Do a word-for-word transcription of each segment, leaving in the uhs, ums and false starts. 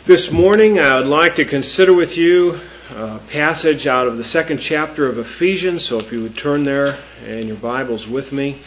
This morning I would like to consider with you a passage out of the second chapter of Ephesians, so if you would turn there in your Bibles with me.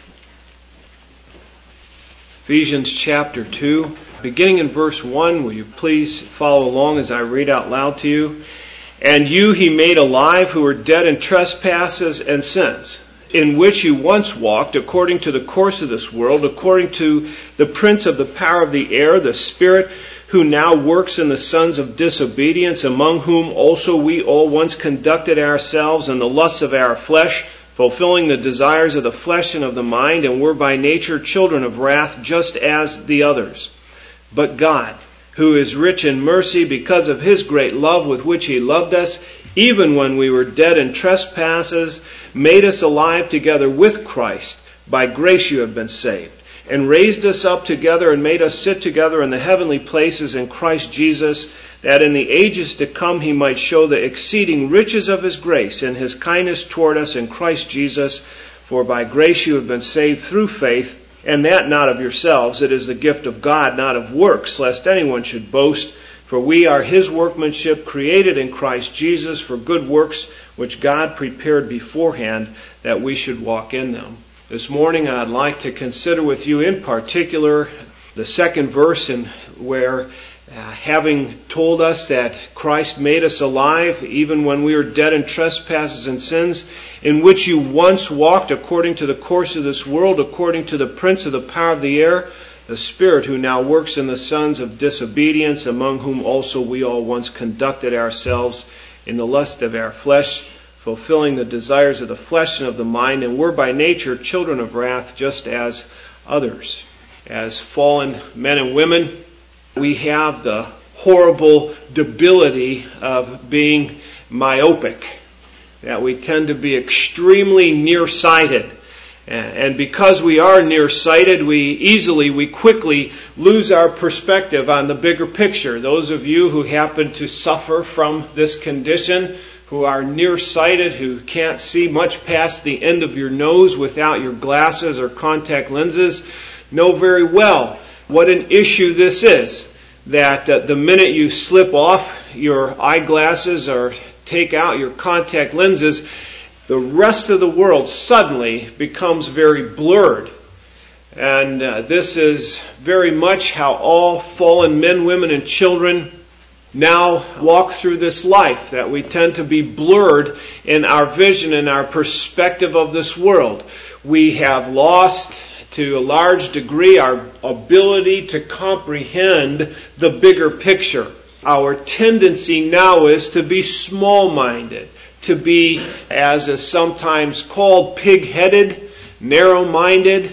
Ephesians chapter two, beginning in verse one, will you please follow along as I read out loud to you? And you he made alive who were dead in trespasses and sins, in which you once walked according to the course of this world, according to the prince of the power of the air, the spirit who now works in the sons of disobedience, among whom also we all once conducted ourselves in the lusts of our flesh, fulfilling the desires of the flesh and of the mind, and were by nature children of wrath, just as the others. But God, who is rich in mercy, because of His great love with which He loved us, even when we were dead in trespasses, made us alive together with Christ. By grace you have been saved, and raised us up together and made us sit together in the heavenly places in Christ Jesus, that in the ages to come He might show the exceeding riches of His grace and His kindness toward us in Christ Jesus. For by grace you have been saved through faith, and that not of yourselves. It is the gift of God, not of works, lest anyone should boast. For we are His workmanship, created in Christ Jesus for good works, which God prepared beforehand that we should walk in them. This morning I'd like to consider with you in particular the second verse, in where uh, having told us that Christ made us alive even when we were dead in trespasses and sins, in which you once walked according to the course of this world, according to the prince of the power of the air, the spirit who now works in the sons of disobedience, among whom also we all once conducted ourselves in the lust of our flesh, fulfilling the desires of the flesh and of the mind, and were by nature children of wrath, just as others. As fallen men and women, we have the horrible debility of being myopic, that we tend to be extremely nearsighted. And because we are nearsighted, we easily, we quickly lose our perspective on the bigger picture. Those of you who happen to suffer from this condition, who are nearsighted, who can't see much past the end of your nose without your glasses or contact lenses, know very well what an issue this is. That uh, the minute you slip off your eyeglasses or take out your contact lenses, the rest of the world suddenly becomes very blurred. And uh, this is very much how all fallen men, women, and children now walk through this life, that we tend to be blurred in our vision and our perspective of this world. We have lost, to a large degree, our ability to comprehend the bigger picture. Our tendency now is to be small-minded, to be, as is sometimes called, pig-headed, narrow-minded,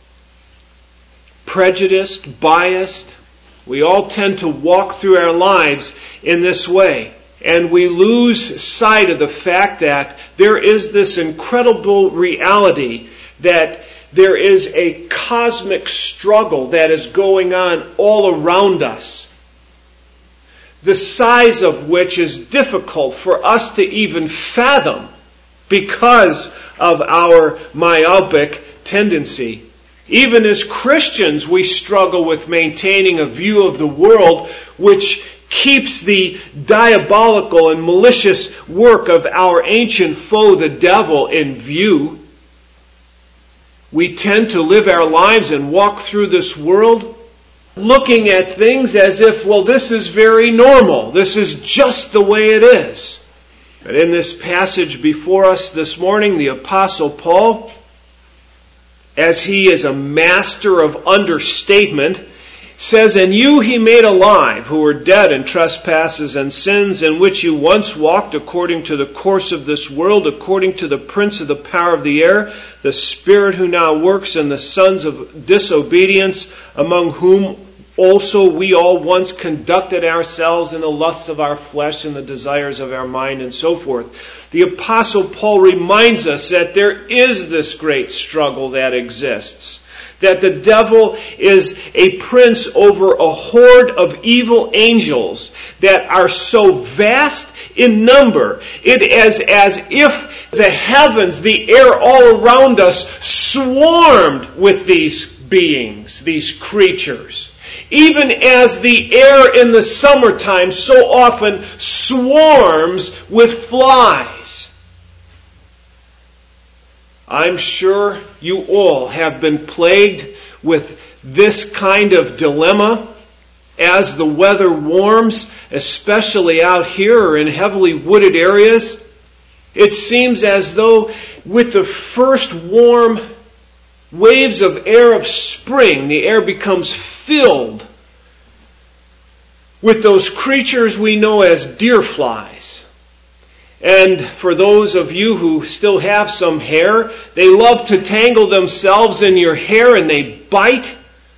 prejudiced, biased. We all tend to walk through our lives in this way. And we lose sight of the fact that there is this incredible reality that there is a cosmic struggle that is going on all around us, the size of which is difficult for us to even fathom because of our myopic tendency. Even as Christians, we struggle with maintaining a view of the world which keeps the diabolical and malicious work of our ancient foe, the devil, in view. We tend to live our lives and walk through this world looking at things as if, well, this is very normal. This is just the way it is. But in this passage before us this morning, the Apostle Paul, as he is a master of understatement, says, And you he made alive, who were dead in trespasses and sins, in which you once walked according to the course of this world, according to the prince of the power of the air, the spirit who now works in the sons of disobedience, among whom also we all once conducted ourselves in the lusts of our flesh and the desires of our mind, and so forth. The Apostle Paul reminds us that there is this great struggle that exists. That the devil is a prince over a horde of evil angels that are so vast in number. It is as if the heavens, the air all around us, swarmed with these beings, these creatures. Even as the air in the summertime so often swarms with flies. I'm sure you all have been plagued with this kind of dilemma as the weather warms, especially out here or in heavily wooded areas. It seems as though with the first warm waves of air of spring, the air becomes filled with those creatures we know as deer flies. And for those of you who still have some hair, they love to tangle themselves in your hair and they bite.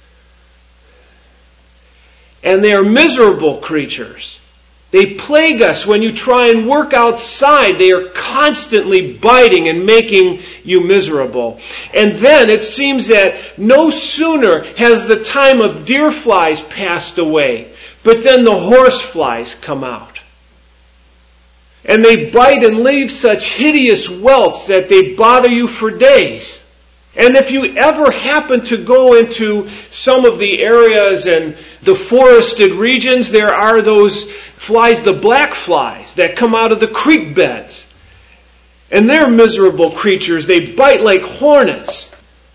And they are miserable creatures. They plague us when you try and work outside. They are constantly biting and making you miserable. And then it seems that no sooner has the time of deer flies passed away, but then the horse flies come out. And they bite and leave such hideous welts that they bother you for days. And if you ever happen to go into some of the areas and the forested regions, there are those flies, the black flies, that come out of the creek beds. And they're miserable creatures. They bite like hornets.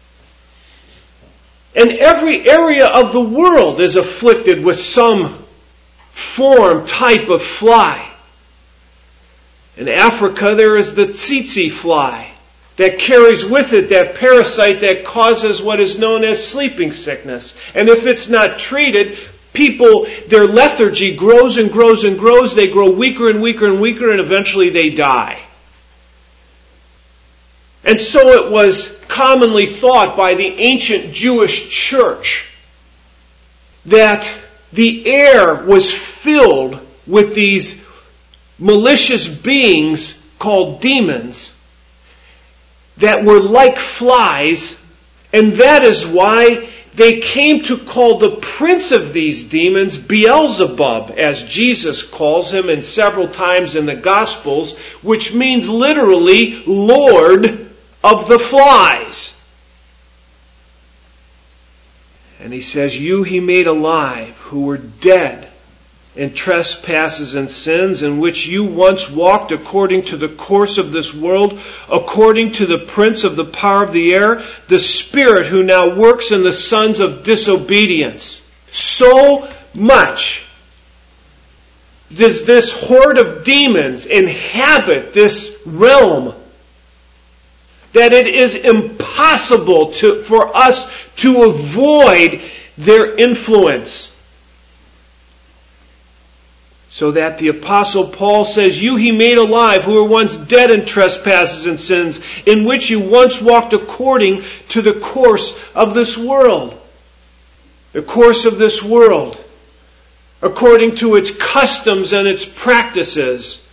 And every area of the world is afflicted with some form, type of fly. In Africa, there is the tsetse fly that carries with it that parasite that causes what is known as sleeping sickness. And if it's not treated, people, their lethargy grows and grows and grows. They grow weaker and weaker and weaker, and eventually they die. And so it was commonly thought by the ancient Jewish church that the air was filled with these malicious beings called demons that were like flies, and that is why they came to call the prince of these demons Beelzebub, as Jesus calls him in several times in the Gospels, which means literally Lord of the flies. And he says, you he made alive who were dead in trespasses and sins, in which you once walked according to the course of this world, according to the prince of the power of the air, the spirit who now works in the sons of disobedience. So much does this horde of demons inhabit this realm that it is impossible to, for us to avoid their influence. So that the Apostle Paul says, you he made alive who were once dead in trespasses and sins, in which you once walked according to the course of this world. The course of this world. According to its customs and its practices.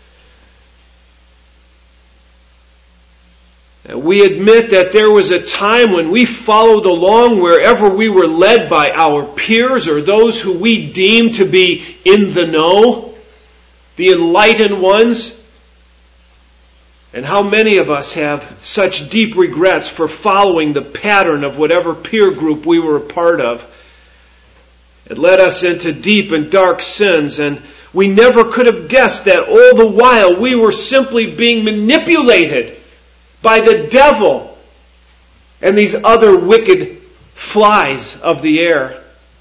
We admit that there was a time when we followed along wherever we were led by our peers or those who we deemed to be in the know. The enlightened ones. And how many of us have such deep regrets for following the pattern of whatever peer group we were a part of. It led us into deep and dark sins, and we never could have guessed that all the while we were simply being manipulated by the devil and these other wicked flies of the air.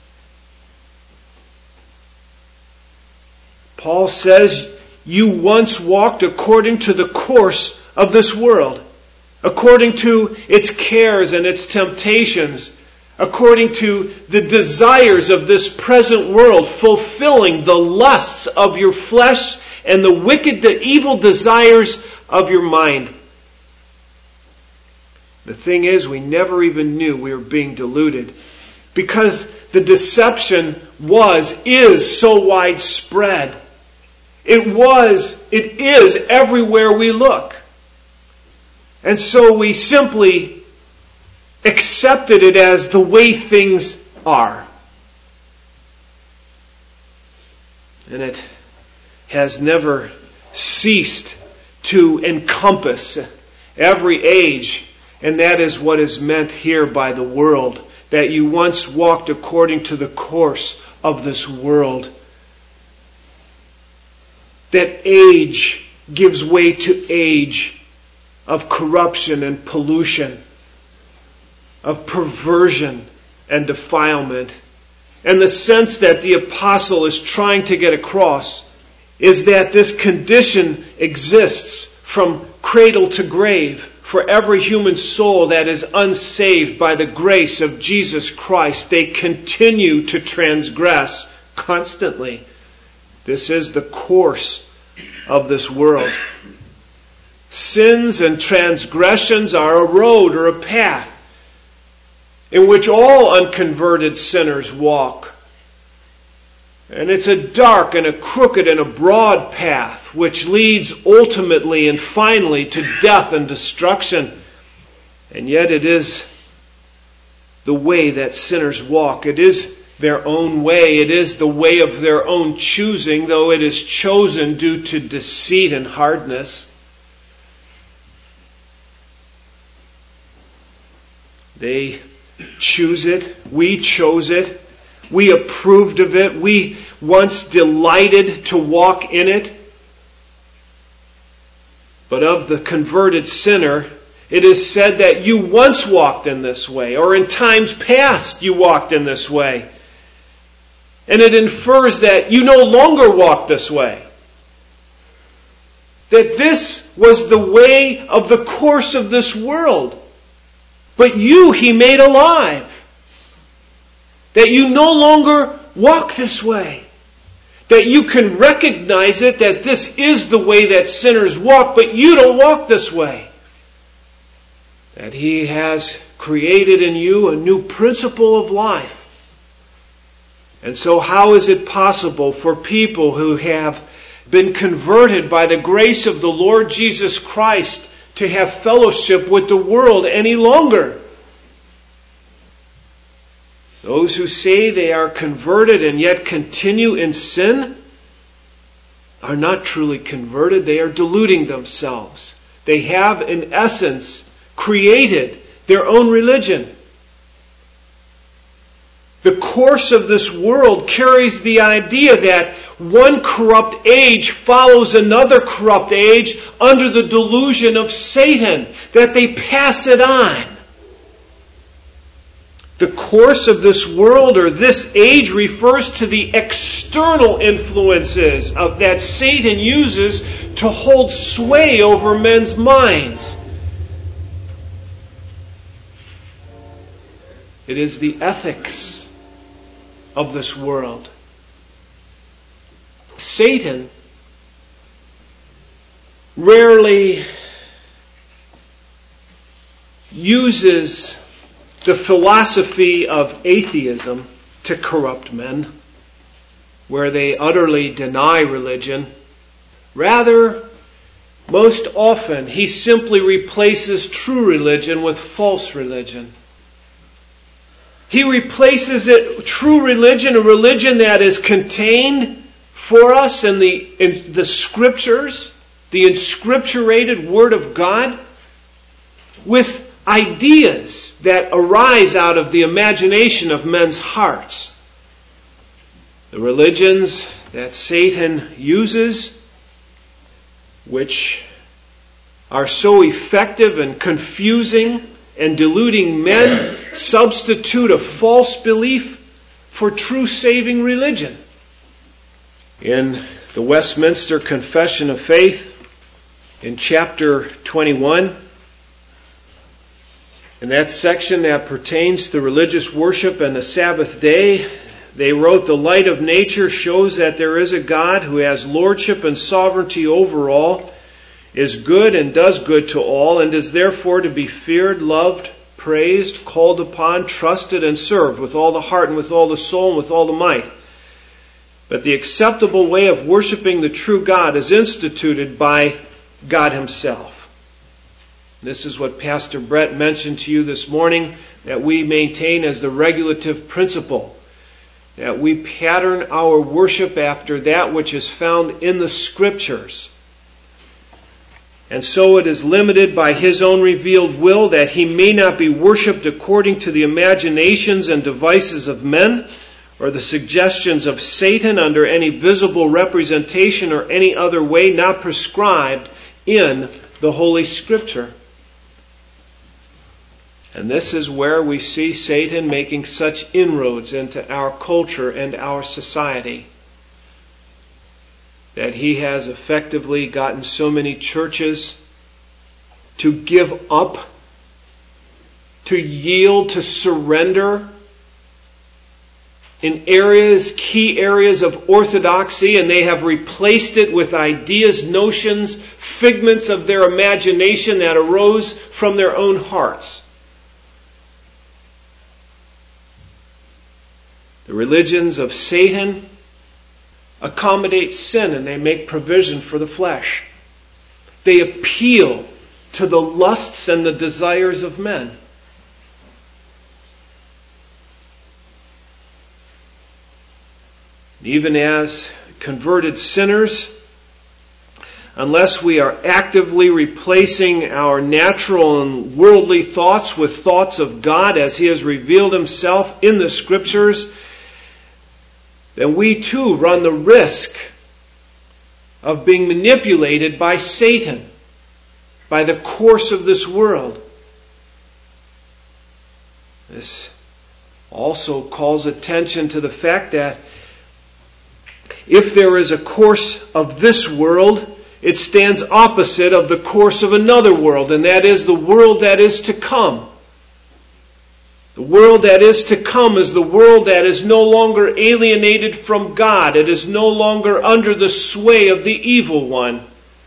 Paul says, you once walked according to the course of this world, according to its cares and its temptations, according to the desires of this present world, fulfilling the lusts of your flesh and the wicked, the evil desires of your mind. The thing is, we never even knew we were being deluded, because the deception was, is so widespread. It was, it is everywhere we look. And so we simply accepted it as the way things are. And it has never ceased to encompass every age. And that is what is meant here by the world. that you once walked according to the course of this world. That age gives way to age of corruption and pollution, of perversion and defilement. And the sense that the apostle is trying to get across is that this condition exists from cradle to grave for every human soul that is unsaved by the grace of Jesus Christ. They continue to transgress constantly. This is the course of this world. Sins and transgressions are a road or a path in which all unconverted sinners walk. And it's a dark and a crooked and a broad path which leads ultimately and finally to death and destruction. And yet it is the way that sinners walk. It is their own way. It is the way of their own choosing, though it is chosen due to deceit and hardness. They choose it. We chose it. We approved of it. We once delighted to walk in it. But of the converted sinner, it is said that you once walked in this way, or in times past you walked in this way. And it infers that you no longer walk this way. That this was the way of the course of this world. But you He made alive. That you no longer walk this way. That you can recognize it, that this is the way that sinners walk, but you don't walk this way. That He has created in you a new principle of life. And so how is it possible for people who have been converted by the grace of the Lord Jesus Christ to have fellowship with the world any longer? Those who say they are converted and yet continue in sin are not truly converted. They are deluding themselves. They have, in essence, created their own religion. The course of this world carries the idea that one corrupt age follows another corrupt age under the delusion of Satan, that they pass it on. The course of this world or this age refers to the external influences of, that Satan uses to hold sway over men's minds. It is the ethics of this world. Satan rarely uses the philosophy of atheism to corrupt men, where they utterly deny religion. Rather, most often, he simply replaces true religion with false religion. He replaces it, true religion, a religion that is contained for us in the, in the Scriptures, the inscripturated Word of God, with ideas that arise out of the imagination of men's hearts. The religions that Satan uses, which are so effective in confusing and deluding men, substitute a false belief for true saving religion. In the Westminster Confession of Faith, in chapter twenty-one, in that section that pertains to religious worship and the Sabbath day, they wrote, "The light of nature shows that there is a God who has lordship and sovereignty over all, is good and does good to all, and is therefore to be feared, loved, praised, called upon, trusted, and served with all the heart and with all the soul and with all the might. But the acceptable way of worshiping the true God is instituted by God Himself." This is what Pastor Brett mentioned to you this morning, that we maintain as the regulative principle, that we pattern our worship after that which is found in the Scriptures. And so it is limited by his own revealed will, that he may not be worshipped according to the imaginations and devices of men, or the suggestions of Satan under any visible representation or any other way not prescribed in the Holy Scripture. And this is where we see Satan making such inroads into our culture and our society, that he has effectively gotten so many churches to give up, to yield, to surrender in areas, key areas of orthodoxy, and they have replaced it with ideas, notions, figments of their imagination that arose from their own hearts. The religions of Satan accommodate sin, and they make provision for the flesh. They appeal to the lusts and the desires of men. Even as converted sinners, unless we are actively replacing our natural and worldly thoughts with thoughts of God as He has revealed Himself in the Scriptures, then we too run the risk of being manipulated by Satan, by the course of this world. This also calls attention to the fact that if there is a course of this world, it stands opposite of the course of another world, and that is the world that is to come. The world that is to come is the world that is no longer alienated from God. It is no longer under the sway of the evil one.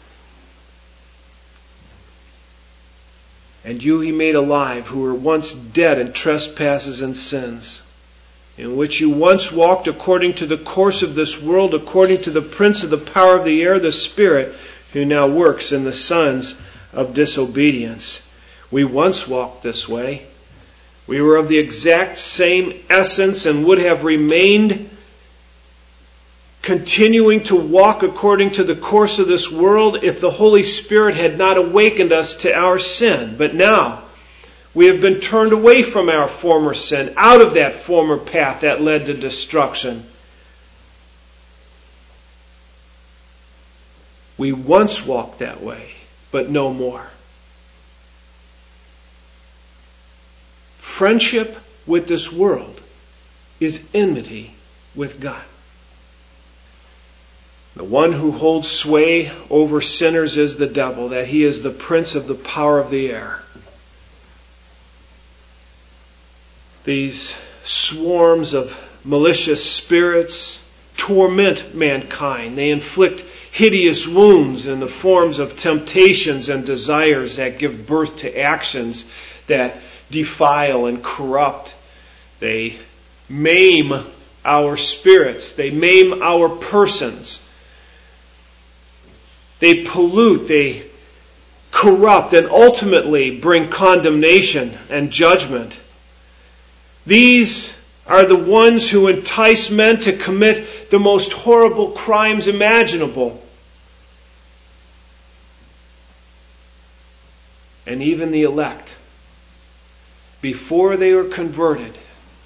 And you He made alive, who were once dead in trespasses and sins, in which you once walked according to the course of this world, according to the prince of the power of the air, the Spirit, who now works in the sons of disobedience. We once walked this way. We were of the exact same essence and would have remained continuing to walk according to the course of this world if the Holy Spirit had not awakened us to our sin. But now we have been turned away from our former sin, out of that former path that led to destruction. We once walked that way, but no more. Friendship with this world is enmity with God. The one who holds sway over sinners is the devil, that he is the prince of the power of the air. These swarms of malicious spirits torment mankind. They inflict hideous wounds in the forms of temptations and desires that give birth to actions that defile and corrupt. They maim our spirits. They maim our persons. They pollute, they corrupt, and ultimately bring condemnation and judgment. These are the ones who entice men to commit the most horrible crimes imaginable. And even the elect, before they were converted,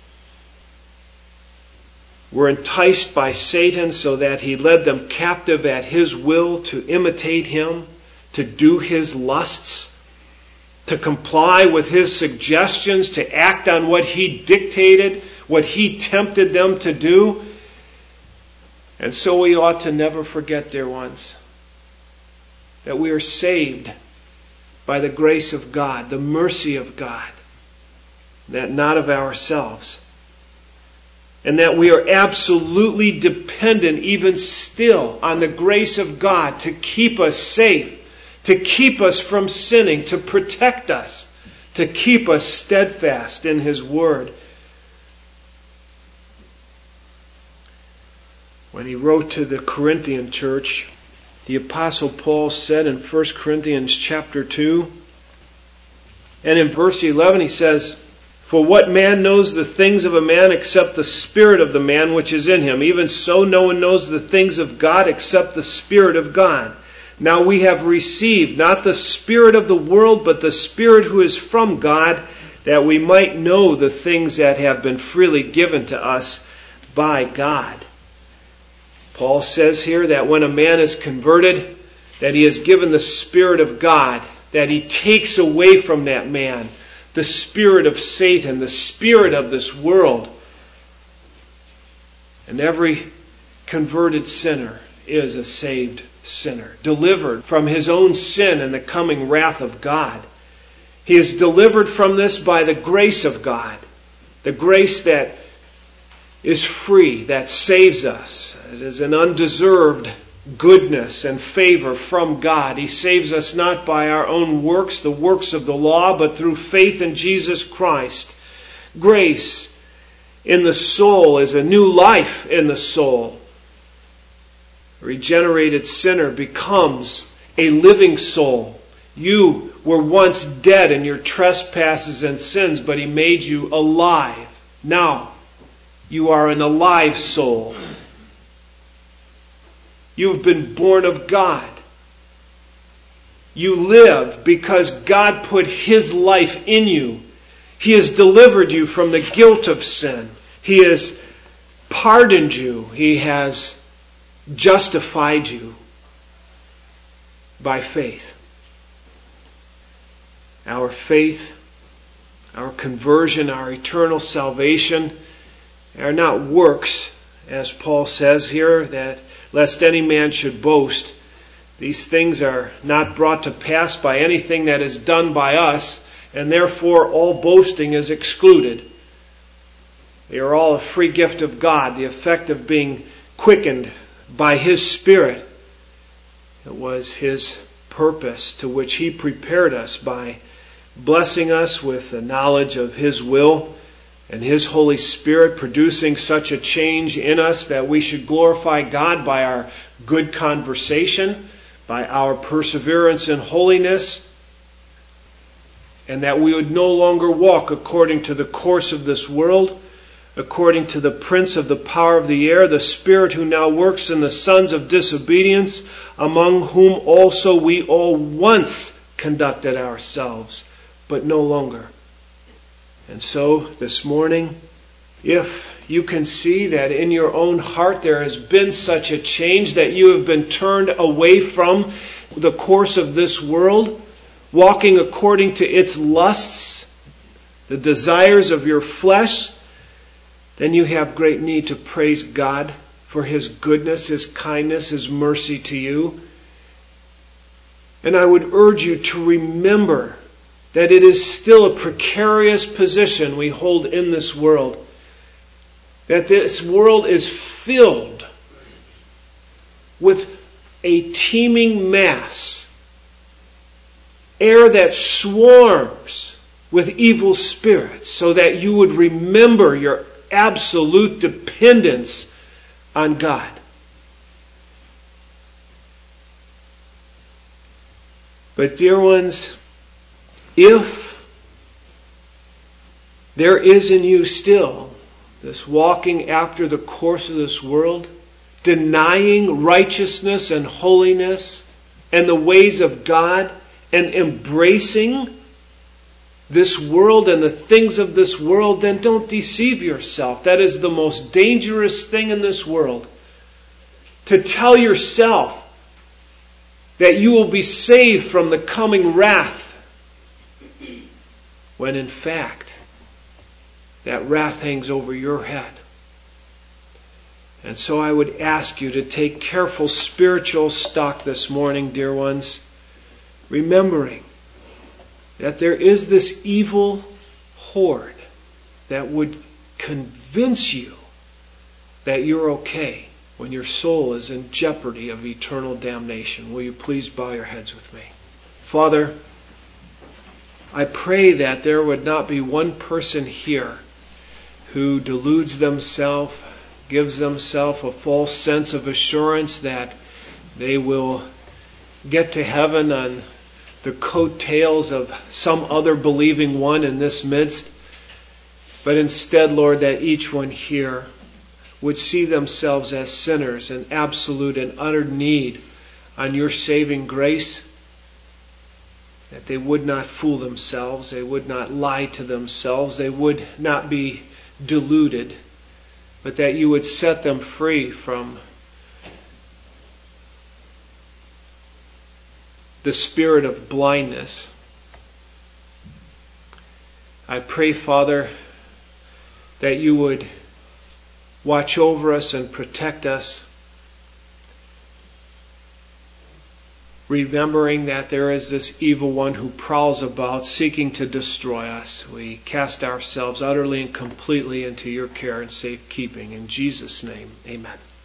were enticed by Satan so that he led them captive at his will to imitate him, to do his lusts, to comply with his suggestions, to act on what he dictated, what he tempted them to do. And so we ought to never forget, dear ones, that we are saved by the grace of God, the mercy of God, that not of ourselves. And that we are absolutely dependent, even still, on the grace of God to keep us safe, to keep us from sinning, to protect us, to keep us steadfast in His Word. When he wrote to the Corinthian church, the Apostle Paul said in First Corinthians chapter two, and in verse eleven he says, "For what man knows the things of a man except the spirit of the man which is in him? Even so no one knows the things of God except the Spirit of God. Now we have received not the spirit of the world, but the Spirit who is from God, that we might know the things that have been freely given to us by God. Paul says here that when a man is converted, that he is given the Spirit of God, that he takes away from that man the spirit of Satan, the spirit of this world. And every converted sinner is a saved sinner, delivered from his own sin and the coming wrath of God. He is delivered from this by the grace of God, the grace that is free, that saves us. It is an undeserved goodness and favor from God. He saves us not by our own works, the works of the law, but through faith in Jesus Christ. Grace in the soul is a new life in the soul. A regenerated sinner becomes a living soul. You were once dead in your trespasses and sins, but He made you alive. Now, you are an alive soul. You have been born of God. You live because God put His life in you. He has delivered you from the guilt of sin. He has pardoned you. He has justified you by faith. Our faith, our conversion, our eternal salvation are not works, as Paul says here, that lest any man should boast. These things are not brought to pass by anything that is done by us, and therefore all boasting is excluded. They are all a free gift of God, the effect of being quickened by His Spirit. It was His purpose to which He prepared us by blessing us with the knowledge of His will and His Holy Spirit, producing such a change in us that we should glorify God by our good conversation, by our perseverance in holiness, and that we would no longer walk according to the course of this world, according to the prince of the power of the air, the spirit who now works in the sons of disobedience, among whom also we all once conducted ourselves, but no longer. And so, this morning, if you can see that in your own heart there has been such a change that you have been turned away from the course of this world, walking according to its lusts, the desires of your flesh, then you have great need to praise God for His goodness, His kindness, His mercy to you. And I would urge you to remember that it is still a precarious position we hold in this world. That this world is filled with a teeming mass, air that swarms with evil spirits, so that you would remember your absolute dependence on God. But dear ones, if there is in you still this walking after the course of this world, denying righteousness and holiness and the ways of God, and embracing this world and the things of this world, then don't deceive yourself. That is the most dangerous thing in this world. To tell yourself that you will be saved from the coming wrath, when in fact that wrath hangs over your head. And so I would ask you to take careful spiritual stock this morning, dear ones, remembering that there is this evil horde that would convince you that you're okay when your soul is in jeopardy of eternal damnation. Will you please bow your heads with me? Father, I pray that there would not be one person here who deludes themselves, gives themselves a false sense of assurance that they will get to heaven on the coattails of some other believing one in this midst. But instead, Lord, that each one here would see themselves as sinners in absolute and utter need on your saving grace, that they would not fool themselves, they would not lie to themselves, they would not be deluded, but that you would set them free from the spirit of blindness. I pray, Father, that you would watch over us and protect us, remembering that there is this evil one who prowls about seeking to destroy us. We cast ourselves utterly and completely into your care and safekeeping. In Jesus' name, amen.